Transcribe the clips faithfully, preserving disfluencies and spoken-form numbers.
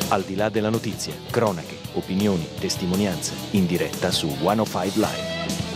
Al di là della notizia, cronache, opinioni, testimonianze, in diretta su centocinque Live.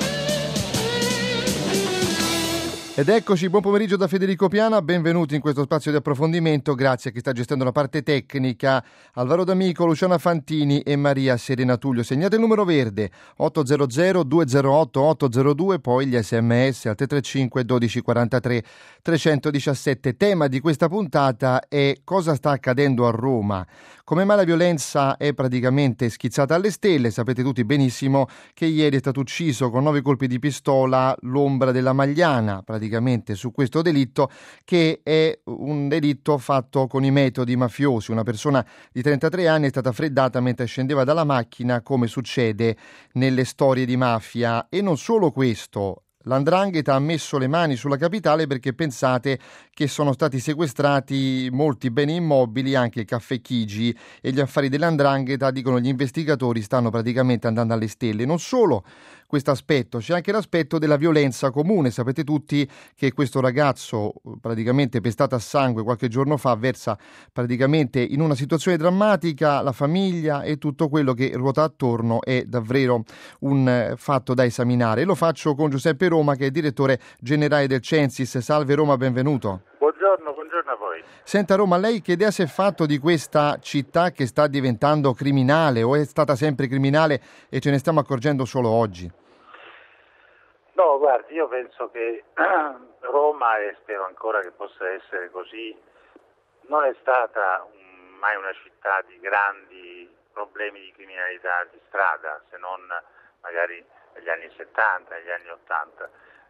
Ed eccoci, buon pomeriggio da Federico Piana, benvenuti in questo spazio di approfondimento, grazie a chi sta gestendo la parte tecnica, Alvaro D'Amico, Luciana Fantini e Maria Serena Tullio. Segnate il numero verde otto zero zero due zero otto otto zero due, poi gli sms al tre tre cinque dodici quarantatré trecentodiciassette. Tema di questa puntata è: cosa sta accadendo a Roma? Come mai la violenza è praticamente schizzata alle stelle? Sapete tutti benissimo che ieri è stato ucciso con nove colpi di pistola l'ombra della Magliana, praticamente su questo delitto, che è un delitto fatto con i metodi mafiosi. Una persona di trentatré anni è stata freddata mentre scendeva dalla macchina, come succede nelle storie di mafia. E non solo questo. L'Andrangheta ha messo le mani sulla capitale perché pensate che sono stati sequestrati molti beni immobili, anche il caffè Chigi, e gli affari dell'Andrangheta, dicono gli investigatori, stanno praticamente andando alle stelle. Non solo questo aspetto, c'è anche l'aspetto della violenza comune. Sapete tutti che questo ragazzo, praticamente pestato a sangue qualche giorno fa, versa praticamente in una situazione drammatica. La famiglia e tutto quello che ruota attorno è davvero un fatto da esaminare. Lo faccio con Giuseppe Roma, che è direttore generale del Censis. Salve Roma, benvenuto. Buongiorno, buongiorno a voi. Senta Roma, lei che idea si è fatto di questa città che sta diventando criminale, o è stata sempre criminale e ce ne stiamo accorgendo solo oggi? No, guardi, io penso che Roma, e spero ancora che possa essere così, non è stata un, mai una città di grandi problemi di criminalità di strada, se non magari negli anni settanta, negli anni ottanta.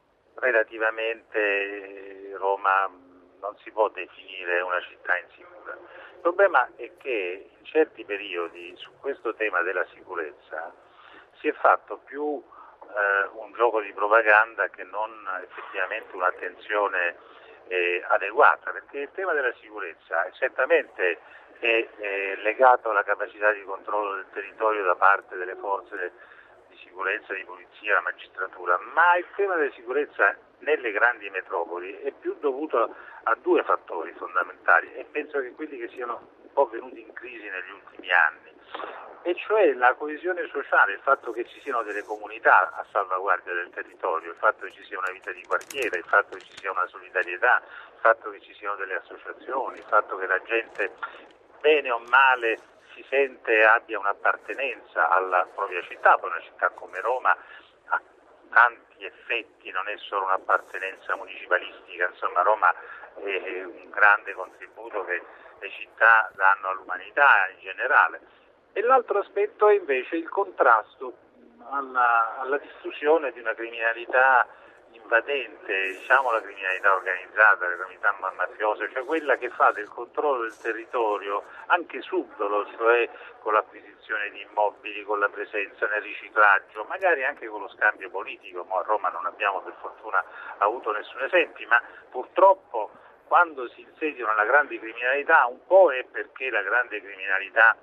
Relativamente Roma non si può definire una città insicura. Il problema è che in certi periodi su questo tema della sicurezza si è fatto più eh, un gioco di propaganda che non effettivamente un'attenzione eh, adeguata, perché il tema della sicurezza è certamente è, è legato alla capacità di controllo del territorio da parte delle forze di sicurezza, di polizia, la magistratura, ma il tema della sicurezza nelle grandi metropoli è più dovuto a due fattori fondamentali, e penso che quelli che siano un po' venuti in crisi negli ultimi anni, e cioè la coesione sociale, il fatto che ci siano delle comunità a salvaguardia del territorio, il fatto che ci sia una vita di quartiere, il fatto che ci sia una solidarietà, il fatto che ci siano delle associazioni, il fatto che la gente, bene o male, si sente abbia un'appartenenza alla propria città. Poi una città come Roma ha tanti effetti, non è solo un'appartenenza municipalistica, insomma Roma è un grande contributo che le città danno all'umanità in generale. E l'altro aspetto è invece il contrasto alla, alla diffusione di una criminalità invadente, diciamo la criminalità organizzata, la criminalità mafiosa, cioè quella che fa del controllo del territorio anche subdolo, cioè con l'acquisizione di immobili, con la presenza nel riciclaggio, magari anche con lo scambio politico. Ma a Roma non abbiamo per fortuna avuto nessun esempio, ma purtroppo quando si insediano la grande criminalità un po' è perché la grande criminalità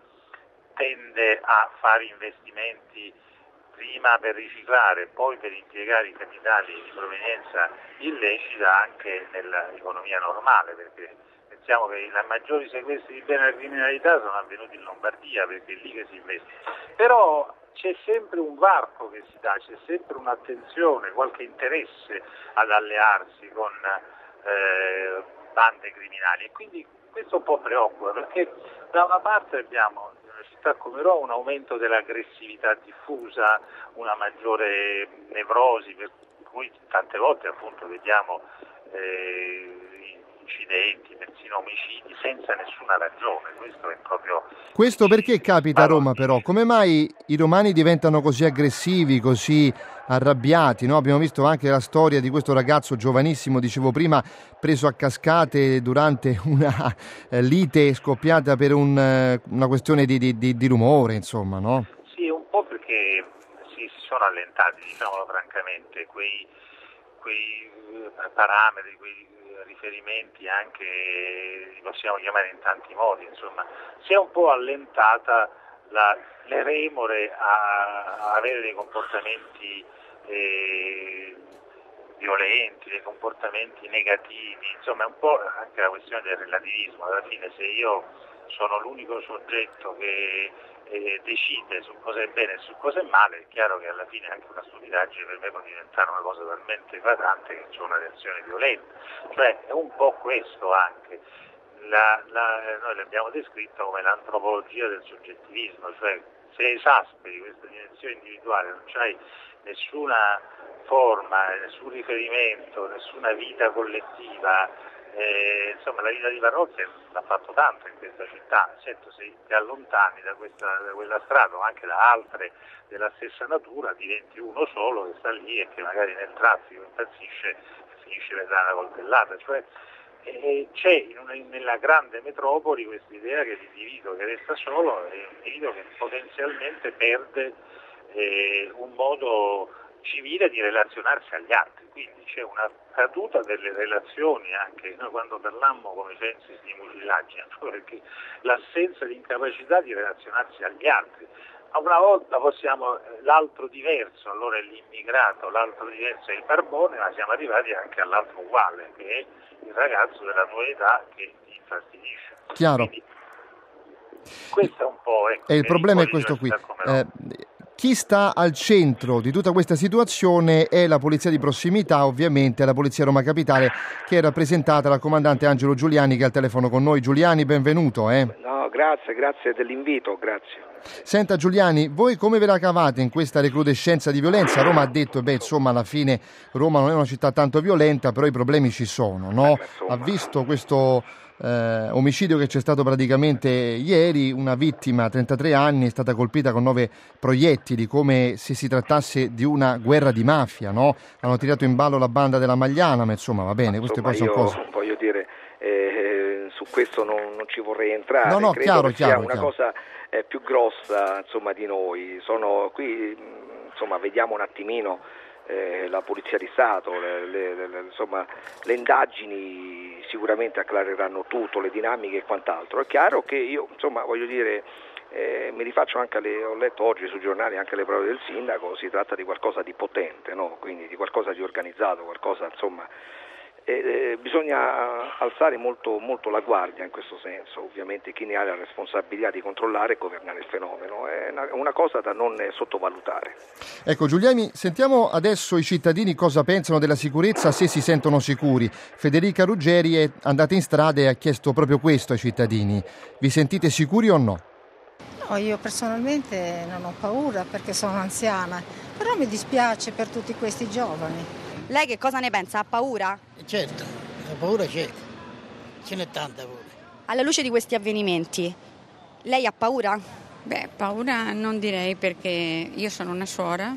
tende a fare investimenti prima per riciclare, poi per impiegare i capitali di provenienza illecita anche nell'economia normale, perché pensiamo che i maggiori sequestri di beni alla criminalità sono avvenuti in Lombardia, perché è lì che si investe. Però c'è sempre un varco che si dà, c'è sempre un'attenzione, qualche interesse ad allearsi con eh, bande criminali, e quindi questo un po' preoccupa, perché da una parte abbiamo in una città come Roma un aumento dell'aggressività diffusa, una maggiore nevrosi, per cui tante volte appunto vediamo eh, incidenti, persino omicidi senza nessuna ragione. Questo è proprio Questo perché capita a Roma però? Come mai i romani diventano così aggressivi, così arrabbiati, no? Abbiamo visto anche la storia di questo ragazzo giovanissimo, dicevo prima, preso a cascate durante una eh, lite scoppiata per un, eh, una questione di, di, di, di rumore, insomma, no? Sì, un po' perché sì, si sono allentati, diciamolo francamente, quei, quei parametri, quei riferimenti anche, li possiamo chiamare in tanti modi, insomma, si è un po' allentata la, le remore a, a avere dei comportamenti eh, violenti, dei comportamenti negativi, insomma è un po' anche la questione del relativismo. Alla fine se io sono l'unico soggetto che eh, decide su cosa è bene e su cosa è male, è chiaro che alla fine anche una stupidaggine per me può diventare una cosa talmente eclatante che c'è una reazione violenta. Cioè è un po' questo anche. La, la, noi l'abbiamo descritto come l'antropologia del soggettivismo, cioè se esasperi questa dimensione individuale non c'hai nessuna forma, nessun riferimento, nessuna vita collettiva, eh, insomma la vita di parrocchia l'ha fatto tanto in questa città, certo se ti allontani da, questa, da quella strada o anche da altre della stessa natura diventi uno solo che sta lì e che magari nel traffico impazzisce e finisce per dare una coltellata, cioè eh, c'è in una, nella grande metropoli questa idea che l'individuo che resta solo è un individuo che potenzialmente perde eh, un modo civile di relazionarsi agli altri, quindi c'è una caduta delle relazioni anche noi quando parlammo come censis di mucillaggine, perché l'assenza di incapacità di relazionarsi agli altri. Una volta possiamo, l'altro diverso, allora è l'immigrato, l'altro diverso è il barbone, ma siamo arrivati anche all'altro uguale, che è il ragazzo della tua età che ti infastidisce. Chiaro. Quindi, questo è un po'... Ecco, e il problema è questo qui. Eh, chi sta al centro di tutta questa situazione è la polizia di prossimità, ovviamente la polizia Roma Capitale, che è rappresentata dal comandante Angelo Giuliani, che è al telefono con noi. Giuliani, benvenuto. Eh. No, grazie, grazie dell'invito, grazie. Senta Giuliani, voi come ve la cavate in questa recrudescenza di violenza? Roma ha detto, beh insomma alla fine Roma non è una città tanto violenta, però i problemi ci sono, no? Ha visto questo eh, omicidio che c'è stato praticamente ieri, una vittima, trentatré anni, è stata colpita con nove proiettili, come se si trattasse di una guerra di mafia, no? Hanno tirato in ballo la banda della Magliana, ma insomma va bene, queste poi sono cose... voglio dire, eh, su questo non, non ci vorrei entrare, no, no, credo chiaro, che chiaro, sia una chiaro. cosa eh, più grossa insomma di noi. Sono qui, insomma, vediamo un attimino eh, la Polizia di Stato, le, le, le, insomma, le indagini sicuramente acclareranno tutto, le dinamiche e quant'altro. È chiaro che io, insomma, voglio dire, eh, mi rifaccio anche alle, ho letto oggi sui giornali anche le parole del sindaco, si tratta di qualcosa di potente, no? Quindi di qualcosa di organizzato, qualcosa, insomma, eh, bisogna alzare molto, molto la guardia in questo senso. Ovviamente chi ne ha la responsabilità di controllare e governare il fenomeno è una, una cosa da non sottovalutare. Ecco Giuliani, sentiamo adesso i cittadini cosa pensano della sicurezza, se si sentono sicuri. Federica Ruggeri è andata in strada e ha chiesto proprio questo ai cittadini: vi sentite sicuri o no? No, io personalmente non ho paura perché sono anziana, però mi dispiace per tutti questi giovani. Lei che cosa ne pensa? Ha paura? Certo, la paura c'è, ce n'è tanta paura. Alla luce di questi avvenimenti, lei ha paura? Beh, paura non direi, perché io sono una suora,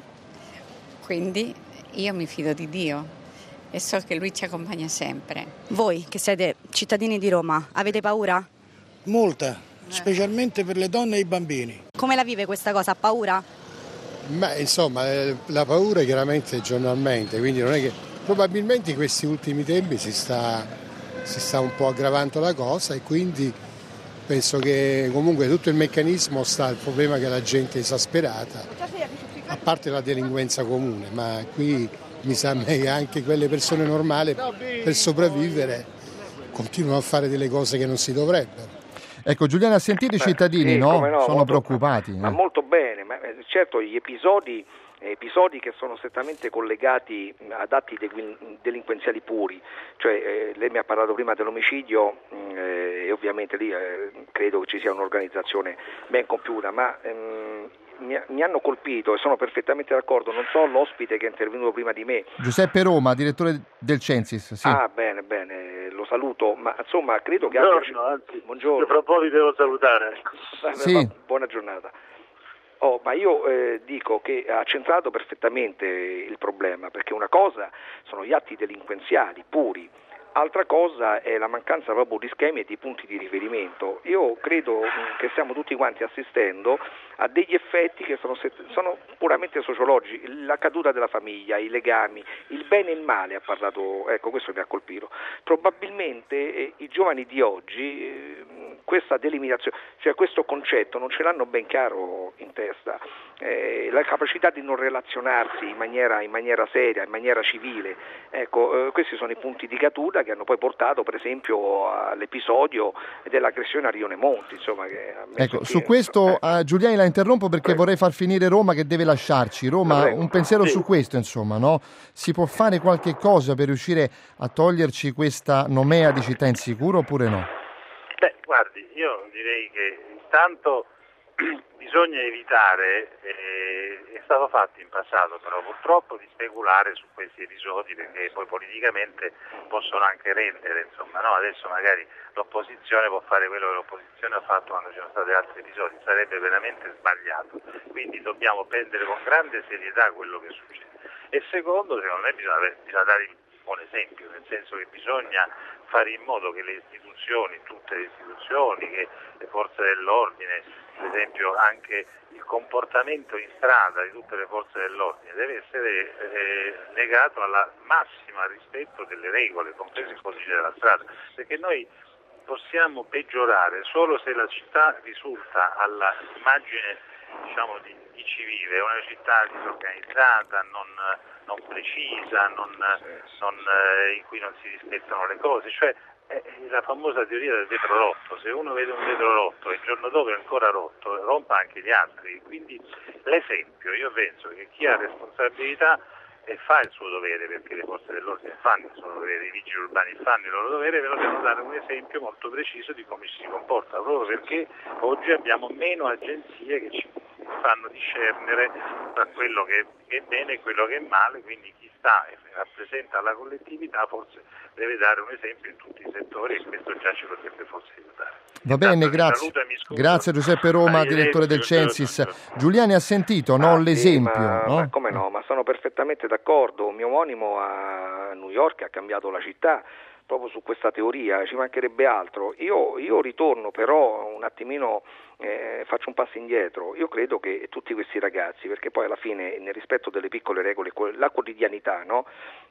quindi io mi fido di Dio e so che Lui ci accompagna sempre. Voi che siete cittadini di Roma, avete paura? Molta, specialmente per le donne e i bambini. Come la vive questa cosa? Ha paura? Ma insomma la paura chiaramente è giornalmente, quindi non è che probabilmente in questi ultimi tempi si sta, si sta un po' aggravando la cosa, e quindi penso che comunque tutto il meccanismo sta il problema che la gente è esasperata, a parte la delinquenza comune, ma qui mi sa che anche quelle persone normali per sopravvivere continuano a fare delle cose che non si dovrebbero. Ecco Giuliano, ha sentito i cittadini, sì, no? no? Sono molto, preoccupati. Ma eh. molto bene, ma certo gli episodi, episodi che sono strettamente collegati ad atti delinquenziali puri, cioè eh, lei mi ha parlato prima dell'omicidio eh, e ovviamente lì eh, credo che ci sia un'organizzazione ben compiuta, ma ehm, mi, mi hanno colpito e sono perfettamente d'accordo, non so l'ospite che è intervenuto prima di me. Giuseppe Roma, direttore del Censis. Sì. Ah, bene, bene, lo saluto, ma insomma credo che... Buongiorno, abbia... anzi, Buongiorno. fra un po' vi devo salutare. Sì. Buona giornata. Oh, ma io eh, dico che ha centrato perfettamente il problema, perché una cosa sono gli atti delinquenziali puri, altra cosa è la mancanza proprio di schemi e di punti di riferimento. Io credo mh, che stiamo tutti quanti assistendo a degli effetti che sono, sono puramente sociologici, la caduta della famiglia, i legami, il bene e il male ha parlato, ecco questo mi ha colpito. Probabilmente eh, i giovani di oggi eh, questa delimitazione, cioè questo concetto non ce l'hanno ben chiaro in testa, eh, la capacità di non relazionarsi in maniera, in maniera seria, in maniera civile, ecco eh, questi sono i punti di caduta che hanno poi portato per esempio all'episodio dell'aggressione a Rione Monti. Insomma, che ecco, su questo eh. uh, Giuliani la interrompo perché Prego. vorrei far finire Roma che deve lasciarci. Roma, Prego. un pensiero sì. su questo, insomma, no? Si può fare qualche cosa per riuscire a toglierci questa nomea di città insicura oppure no? Beh, guardi, io direi che intanto bisogna evitare, eh, è stato fatto in passato però purtroppo, di speculare su questi episodi perché poi politicamente possono anche rendere, insomma, no? Adesso magari l'opposizione può fare quello che l'opposizione ha fatto quando ci sono stati altri episodi, sarebbe veramente sbagliato, quindi dobbiamo prendere con grande serietà quello che succede. E secondo, secondo me bisogna, bisogna dare un buon esempio, nel senso che bisogna fare in modo che le istituzioni, tutte le istituzioni, che le forze dell'ordine, per esempio anche il comportamento in strada di tutte le forze dell'ordine deve essere eh, legato al massimo rispetto delle regole, compreso il codice della strada, perché noi possiamo peggiorare solo se la città risulta all'immagine, diciamo, di, di chi vive, una città disorganizzata, non, non precisa, non, non, eh, in cui non si rispettano le cose, cioè la famosa teoria del vetro rotto: se uno vede un vetro rotto e il giorno dopo è ancora rotto, rompa anche gli altri. Quindi l'esempio, io penso che chi ha responsabilità e fa il suo dovere, perché le forze dell'ordine fanno il suo dovere, i vigili urbani fanno il loro dovere, però devono dare un esempio molto preciso di come ci si comporta, proprio perché oggi abbiamo meno agenzie che ci fanno discernere tra quello che è bene e quello che è male, quindi chi sta e rappresenta la collettività forse deve dare un esempio in tutti i settori e questo già ci potrebbe forse aiutare. Va bene, grazie. Grazie a Giuseppe Roma, direttore del Censis. Giuliani ha sentito, no, ah, l'esempio? Sì, ma, no? ma come no, ma sono perfettamente d'accordo. Un mio omonimo a New York ha cambiato la città proprio su questa teoria, ci mancherebbe altro. Io, io ritorno però un attimino, eh, faccio un passo indietro. Io credo che tutti questi ragazzi, perché poi alla fine nel rispetto delle piccole regole, la quotidianità, no?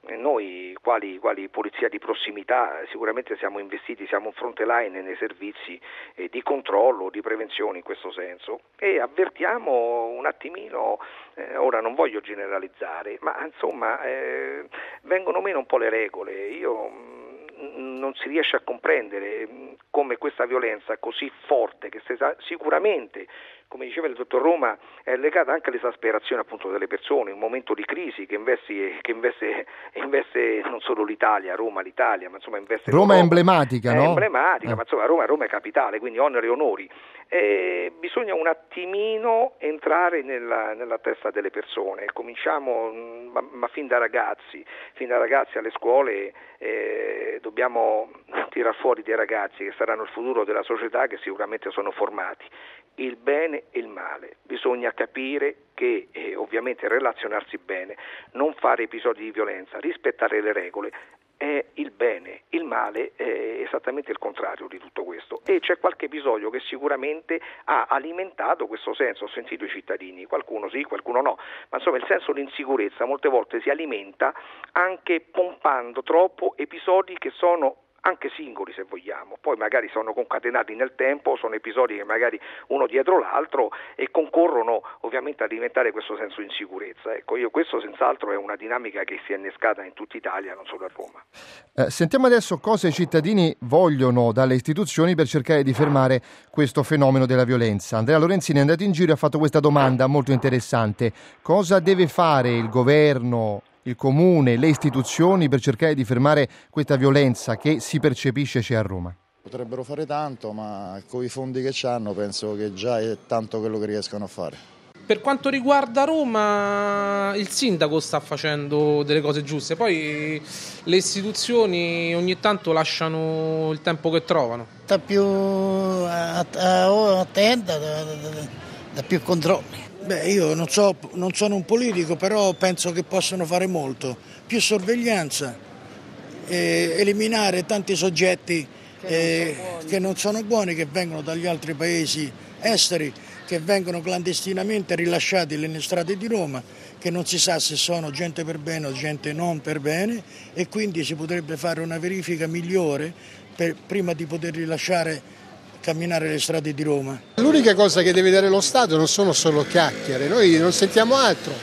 Noi quali, quali polizia di prossimità sicuramente siamo investiti, siamo un fronte line nei servizi eh, di controllo, di prevenzione in questo senso, e avvertiamo un attimino, eh, ora non voglio generalizzare, ma insomma eh, vengono meno un po' le regole. Io non si riesce a comprendere come questa violenza così forte, che sicuramente, come diceva il dottor Roma, è legata anche all'esasperazione appunto delle persone, un momento di crisi che investe, che investe, investe non solo l'Italia, Roma, l'Italia, ma insomma investe Roma. Roma è emblematica, è no? È emblematica, eh. ma insomma Roma, Roma è capitale, quindi oneri e onori. E bisogna un attimino entrare nella, nella testa delle persone, cominciamo, ma, ma fin da ragazzi, fin da ragazzi alle scuole eh, dobbiamo tirar fuori dei ragazzi che saranno il futuro della società, che sicuramente sono formati. Il bene e il male, bisogna capire che eh, ovviamente relazionarsi bene, non fare episodi di violenza, rispettare le regole è il bene, il male è esattamente il contrario di tutto questo, e c'è qualche episodio che sicuramente ha alimentato questo senso. Ho sentito i cittadini, qualcuno sì, qualcuno no, ma insomma il senso di insicurezza molte volte si alimenta anche pompando troppo episodi che sono anche singoli, se vogliamo, poi magari sono concatenati nel tempo, sono episodi che magari uno dietro l'altro e concorrono ovviamente a alimentare questo senso di insicurezza. Ecco, io questo senz'altro è una dinamica che si è innescata in tutta Italia, non solo a Roma. Eh, sentiamo adesso cosa i cittadini vogliono dalle istituzioni per cercare di fermare questo fenomeno della violenza. Andrea Lorenzini è andato in giro e ha fatto questa domanda molto interessante: cosa deve fare il governo, il comune, le istituzioni per cercare di fermare questa violenza che si percepisce c'è a Roma? Potrebbero fare tanto, ma con i fondi che hanno penso che già è tanto quello che riescono a fare. Per quanto riguarda Roma, il sindaco sta facendo delle cose giuste, poi le istituzioni ogni tanto lasciano il tempo che trovano. Sta più attenta, da più controlli. Beh, io non so, non sono un politico, però penso che possono fare molto. Più sorveglianza, eh, eliminare tanti soggetti eh, che non sono buoni, che vengono dagli altri paesi esteri, che vengono clandestinamente rilasciati nelle strade di Roma, che non si sa se sono gente per bene o gente non per bene, e quindi si potrebbe fare una verifica migliore per, prima di poter rilasciare camminare le strade di Roma. L'unica cosa che deve dare lo Stato non sono solo chiacchiere, noi non sentiamo altro.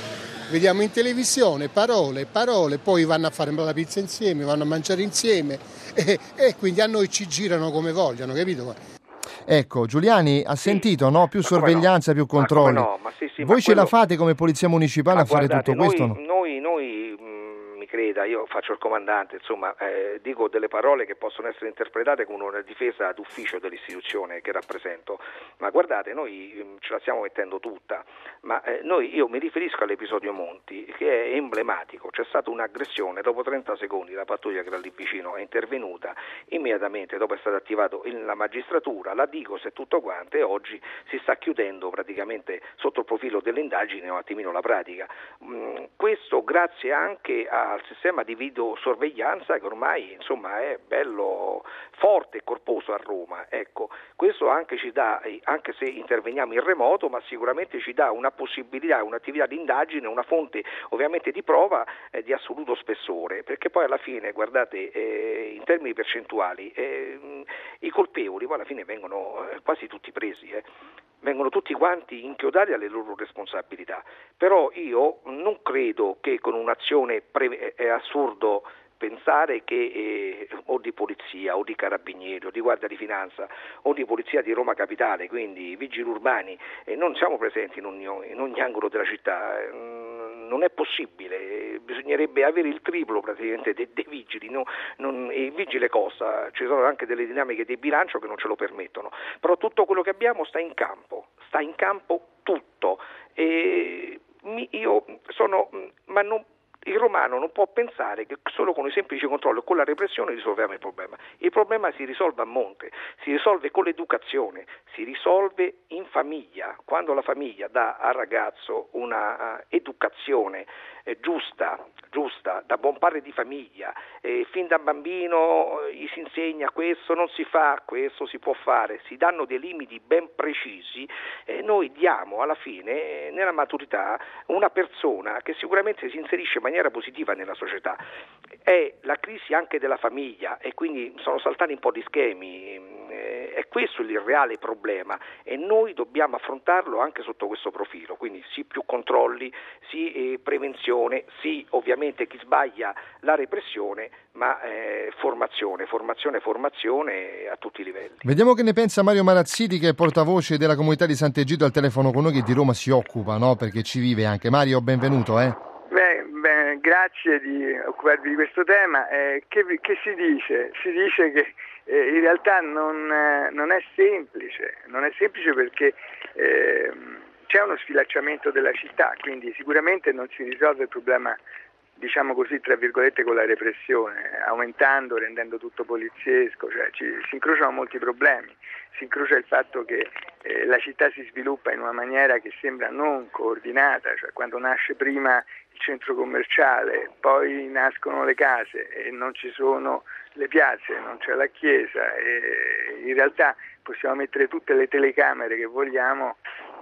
vediamo in televisione parole, parole, poi vanno a fare la pizza insieme, vanno a mangiare insieme e, e quindi a noi ci girano come vogliono, capito? Ecco, Giuliani ha Sì. sentito, no? Più Ma come sorveglianza, no? più Ma come controlli. no? Ma sì, sì, Voi ma ce la quello- fate come Polizia Municipale Ma a fare guardate, tutto questo? noi, No? noi, noi mh, mi creda, io faccio il comandante, insomma, eh, dico delle parole che possono essere interpretate come una difesa d'ufficio dell'istituzione che rappresento, ma guardate, noi mh, ce la stiamo mettendo tutta, ma eh, noi, io mi riferisco all'episodio Monti, che è emblematico. C'è stata un'aggressione, dopo trenta secondi la pattuglia che era lì vicino è intervenuta, immediatamente dopo è stato attivato il- la magistratura, la Digos e tutto quanto, e oggi si sta chiudendo praticamente sotto il profilo delle indagini un attimino la pratica. Mm, questo grazie anche al sistema di videosorveglianza che ormai insomma è bello forte e corposo a Roma. Ecco, questo anche ci dà, eh, anche se interveniamo in remoto, ma sicuramente ci dà una possibilità, un'attività di indagine, una fonte ovviamente di prova eh, di assoluto spessore, perché poi alla fine, guardate, eh, in termini percentuali, eh, i colpevoli poi alla fine vengono eh, quasi tutti presi, eh. vengono tutti quanti inchiodati alle loro responsabilità, però io non credo che con un'azione pre- è assurdo pensare che eh, o di polizia o di carabinieri o di guardia di finanza o di polizia di Roma Capitale, quindi vigili urbani, eh, non siamo presenti in ogni, in ogni angolo della città, eh, non è possibile, bisognerebbe avere il triplo praticamente dei, dei vigili, no? Non, il vigile costa, ci sono anche delle dinamiche di bilancio che non ce lo permettono, però tutto quello che abbiamo sta in campo, sta in campo tutto, e mi, io sono, ma non il romano non può pensare che solo con i semplici controlli o con la repressione risolviamo il problema. Il problema si risolve a monte, si risolve con l'educazione, si risolve in famiglia. Quando la famiglia dà al ragazzo una uh, educazione eh, giusta, giusta, da buon padre di famiglia, eh, fin da bambino eh, gli si insegna questo non si fa, questo si può fare, si danno dei limiti ben precisi, eh, noi diamo alla fine, eh, nella maturità, una persona che sicuramente si inserisce in maniera positiva nella società. È la crisi anche della famiglia e quindi sono saltati un po' di schemi, eh, è questo il reale problema e noi dobbiamo affrontarlo anche sotto questo profilo, quindi sì più controlli, sì eh, prevenzione, sì ovviamente chi sbaglia la repressione, ma eh, formazione, formazione, formazione a tutti i livelli. Vediamo che ne pensa Mario Marazziti, che è portavoce della comunità di Sant'Egidio al telefono con noi, che di Roma si occupa, no? Perché ci vive anche. Mario, benvenuto, eh? Beh, beh, grazie di occuparvi di questo tema. Eh, che, che si dice? Si dice che eh, in realtà non, eh, non è semplice, non è semplice perché eh, c'è uno sfilacciamento della città, quindi sicuramente non si risolve il problema, diciamo così, tra virgolette, con la repressione, aumentando, rendendo tutto poliziesco, cioè ci, si incrociano molti problemi, si incrocia il fatto che eh, la città si sviluppa in una maniera che sembra non coordinata, cioè quando nasce prima il centro commerciale, poi nascono le case e non ci sono le piazze, non c'è la chiesa, e in realtà possiamo mettere tutte le telecamere che vogliamo,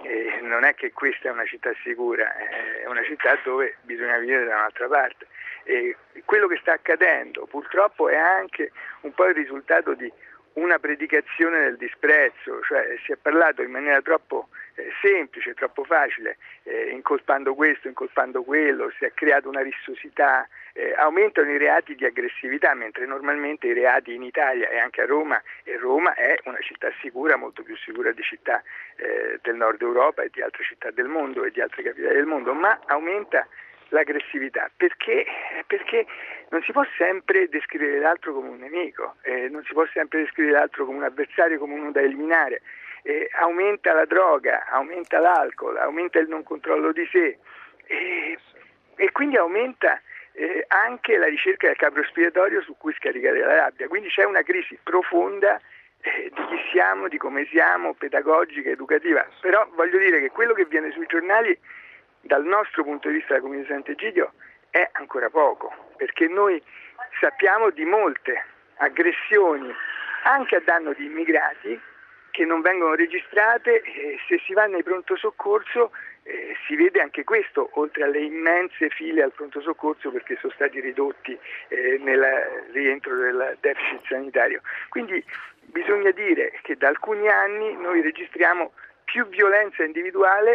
e non è che questa è una città sicura, è una città dove bisogna vivere da un'altra parte. E quello che sta accadendo purtroppo è anche un po' il risultato di una predicazione del disprezzo, cioè si è parlato in maniera troppo eh, semplice, troppo facile, eh, incolpando questo, incolpando quello, si è creata una rissosità, eh, aumentano i reati di aggressività, mentre normalmente i reati in Italia e anche a Roma, e Roma è una città sicura, molto più sicura di città eh, del nord Europa e di altre città del mondo e di altre capitali del mondo, ma aumenta l'aggressività, perché? Perché non si può sempre descrivere l'altro come un nemico, eh, non si può sempre descrivere l'altro come un avversario, come uno da eliminare, eh, aumenta la droga, aumenta l'alcol, aumenta il non controllo di sé, eh, e quindi aumenta eh, anche la ricerca del capro espiatorio su cui scaricare la rabbia, quindi c'è una crisi profonda eh, di chi siamo, di come siamo, pedagogica, educativa, però voglio dire che quello che viene sui giornali dal nostro punto di vista della comunità di Sant'Egidio è ancora poco, perché noi sappiamo di molte aggressioni anche a danno di immigrati che non vengono registrate, e se si va nei pronto soccorso eh, si vede anche questo, oltre alle immense file al pronto soccorso perché sono stati ridotti eh, nel rientro del deficit sanitario. Quindi bisogna dire che da alcuni anni noi registriamo più violenza individuale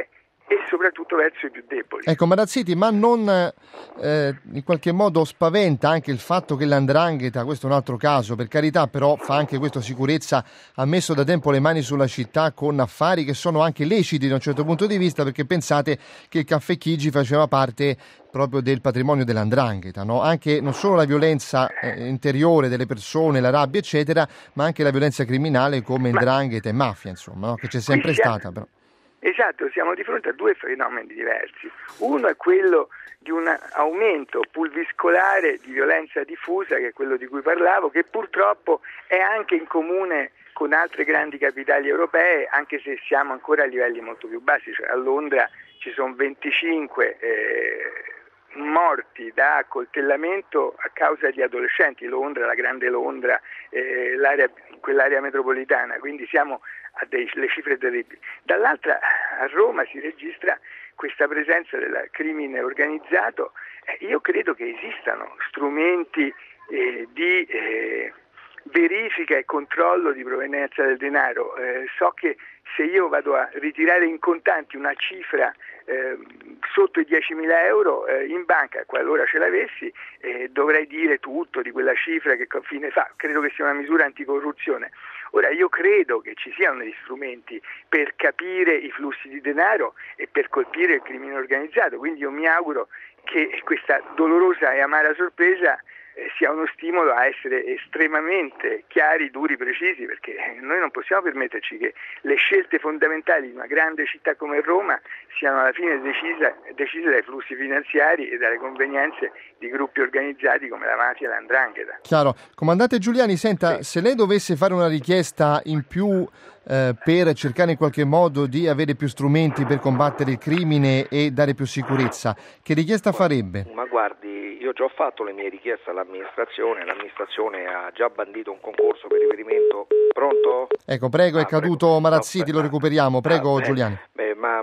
e soprattutto verso i più deboli. Ecco, Marazziti, ma non eh, in qualche modo spaventa anche il fatto che l'Andrangheta, questo è un altro caso, per carità, però fa anche questo sicurezza, ha messo da tempo le mani sulla città con affari che sono anche leciti da un certo punto di vista, perché pensate che il Caffè Chigi faceva parte proprio del patrimonio dell'Andrangheta, no? Anche non solo la violenza eh, interiore delle persone, la rabbia eccetera, ma anche la violenza criminale come Ma... 'ndrangheta e mafia, insomma, no? Che c'è sempre siamo... stata però. Esatto, siamo di fronte a due fenomeni diversi. Uno è quello di un aumento pulviscolare di violenza diffusa, che è quello di cui parlavo, che purtroppo è anche in comune con altre grandi capitali europee, anche se siamo ancora a livelli molto più bassi. Cioè, a Londra ci sono venticinque eh, morti da accoltellamento a causa di adolescenti. Londra, la grande Londra, eh, l'area, quell'area metropolitana, quindi siamo a delle cifre terribili. Dall'altra, a Roma si registra questa presenza del crimine organizzato. Eh, io credo che esistano strumenti eh, di eh, verifica e controllo di provenienza del denaro. Eh, so che se io vado a ritirare in contanti una cifra eh, sotto i diecimila euro eh, in banca, qualora ce l'avessi, eh, dovrei dire tutto di quella cifra, che fine fa. Credo che sia una misura anticorruzione. Ora, io credo che ci siano degli strumenti per capire i flussi di denaro e per colpire il crimine organizzato, quindi io mi auguro che questa dolorosa e amara sorpresa eh, sia uno stimolo a essere estremamente chiari, duri, precisi, perché noi non possiamo permetterci che le scelte fondamentali di una grande città come Roma siano alla fine decise, decise dai flussi finanziari e dalle convenienze di gruppi organizzati come la mafia e l'Andrangheta. Chiaro. Comandante Giuliani, senta, sì. Se lei dovesse fare una richiesta in più eh, per cercare in qualche modo di avere più strumenti per combattere il crimine e dare più sicurezza, che richiesta farebbe? Ma guardi, io già ho fatto le mie richieste all'amministrazione, l'amministrazione ha già bandito un concorso per riferimento. Pronto? Ecco, prego, ah, è caduto prego. Marazziti, no, lo recuperiamo. Prego, ah, Giuliani. Beh, ma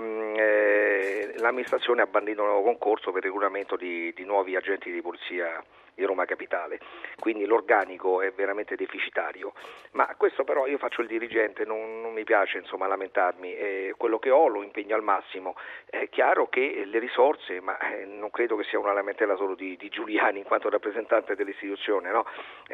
eh, l'amministrazione ha bandito un nuovo concorso per il reclutamento di, di nuovi agenti di polizia di Roma Capitale, quindi l'organico è veramente deficitario, ma questo però io faccio il dirigente, non, non mi piace insomma lamentarmi, eh, quello che ho lo impegno al massimo. È chiaro che le risorse, ma eh, non credo che sia una lamentela solo di, di Giuliani in quanto rappresentante dell'istituzione, no?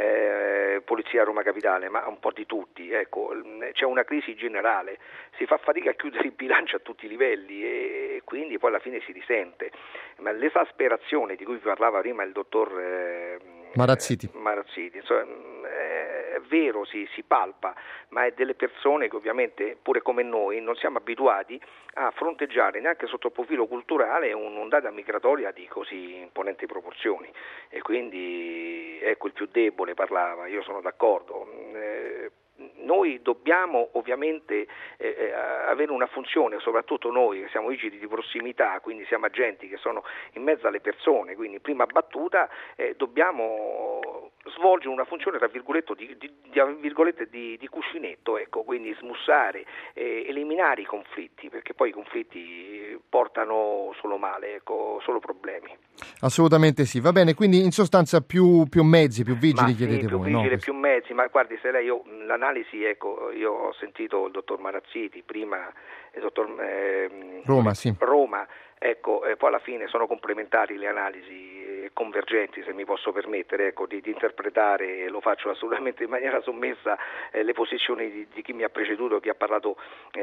eh, Polizia Roma Capitale, ma un po' di tutti, ecco, c'è una crisi generale, si fa fatica a chiudere il bilancio a tutti i livelli e quindi poi alla fine si risente, ma l'esasperazione di cui parlava prima il dottor eh, Marazziti, eh, Marazziti insomma, eh, è vero, si, si palpa, ma è delle persone che ovviamente pure come noi non siamo abituati a fronteggiare neanche sotto il profilo culturale un'ondata migratoria di così imponenti proporzioni e quindi ecco il più debole parlava, io sono d'accordo. Eh, Noi dobbiamo ovviamente eh, avere una funzione, soprattutto noi che siamo vigili di prossimità, quindi siamo agenti che sono in mezzo alle persone, quindi in prima battuta eh, dobbiamo svolgere una funzione tra virgolette di, di, di, virgolette di, di cuscinetto, ecco, quindi smussare, eh, eliminare i conflitti, perché poi i conflitti portano solo male, ecco, solo problemi. Assolutamente sì, va bene, quindi in sostanza più, più mezzi, più vigili ma chiedete sì, più voi, vigili, no? più mezzi, ma guardi se lei, io l'analisi, ecco, io ho sentito il dottor Marazziti, prima il dottor eh, Roma, sì. Roma, ecco, e poi alla fine sono complementari le analisi convergenti, se mi posso permettere, ecco, di, di interpretare, e lo faccio assolutamente in maniera sommessa, eh, le posizioni di, di chi mi ha preceduto, chi ha parlato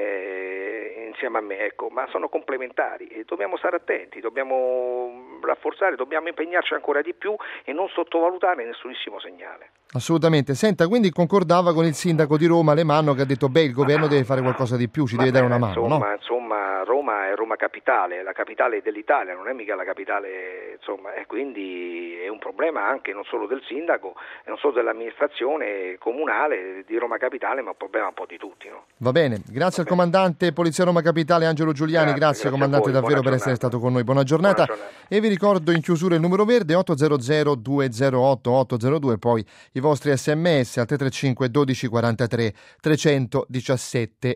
eh, insieme a me, ecco, ma sono complementari e dobbiamo stare attenti, dobbiamo rafforzare, dobbiamo impegnarci ancora di più e non sottovalutare nessunissimo segnale. Assolutamente. Senta, quindi concordava con il sindaco di Roma Alemanno che ha detto beh, il governo deve fare qualcosa di più, ci deve dare una mano, insomma, no? Insomma, Roma è Roma Capitale, la capitale dell'Italia, non è mica la capitale, insomma, e quindi è un problema anche non solo del sindaco, non solo dell'amministrazione comunale di Roma Capitale, ma un problema un po' di tutti, no? Va bene, grazie al comandante Polizia Roma Capitale Angelo Giuliani, grazie, grazie, grazie comandante voi, davvero per giornata. essere stato con noi, buona giornata. buona giornata e vi ricordo in chiusura il numero verde otto zero zero due zero otto otto zero due, poi i vostri sms al tre tre cinque dodici quarantatré trecentodiciassette.